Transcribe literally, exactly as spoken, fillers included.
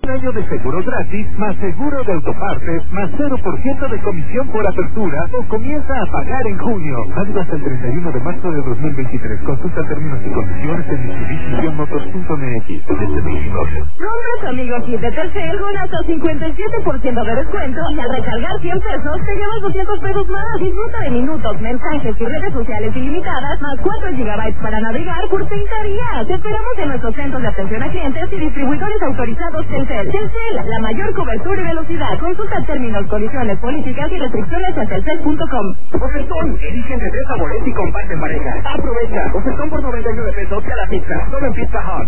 Un año de seguro gratis, más seguro de autopartes, más cero por ciento de comisión por apertura, o comienza a pagar en junio. Válido hasta el treinta y uno de marzo de dos mil veintitrés. Consulta términos y condiciones en mitsubishi motors punto m x. Compra tu amigo kit de Telcel con hasta cincuenta y siete por ciento de descuento y al recargar cien pesos te llevas doscientos pesos más. Disfruta de minutos, mensajes y redes sociales ilimitadas, más cuatro gigabytes para navegar por treinta días. Te esperamos en nuestros centros de atención a clientes y distribuidores autorizados Telcel. Telcel, la mayor cobertura y velocidad. Consulta términos, condiciones, políticas y restricciones en telcel punto com. Ofertón, elige entre tres sabores y comparte en pareja. Aprovecha, ofertón por noventa y nueve pesos cada pizza, solo en Pizza Hut.